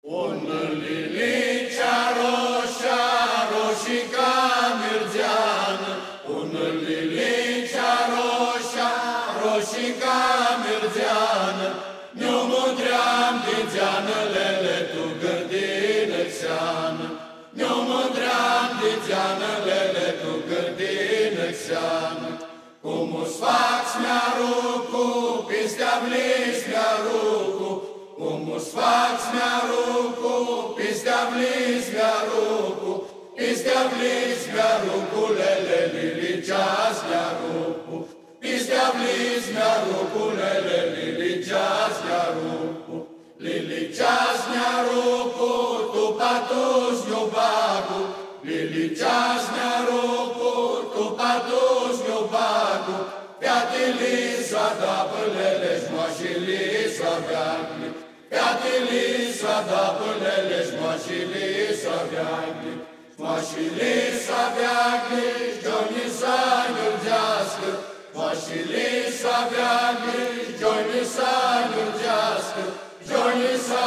Un lilicea roșia, roșica mirgeană, un lilicea roșia, roșica mirgeană, ne-o mândream din geanălele tu gârdină-xeană, ne-o mândream din geanălele tu gârdină-xeană. Cum-ți faci mi-arucu, pistea-vlis mi-arucu, cum-ți faci mi-arucu, pistea-vlis mi-arucu, pistea-vlis mi-arucu, lele liliceas mi-arucu, pistea-vlis mi-arucu, lele liliceas mi-arucu, liliceas mi-arucu, tu patus mi-o bagu, liliceas mi-arucu, tu patus mi-o bagu, piatili s-a pălele șmoașili s-aveagli, piatili s-a pălele șmoașili s-aveagli, șmoașili s-aveagli, joini s-a-ngârgească, șmoașili s-aveagli, joini s-a-ngârgească, joini s-a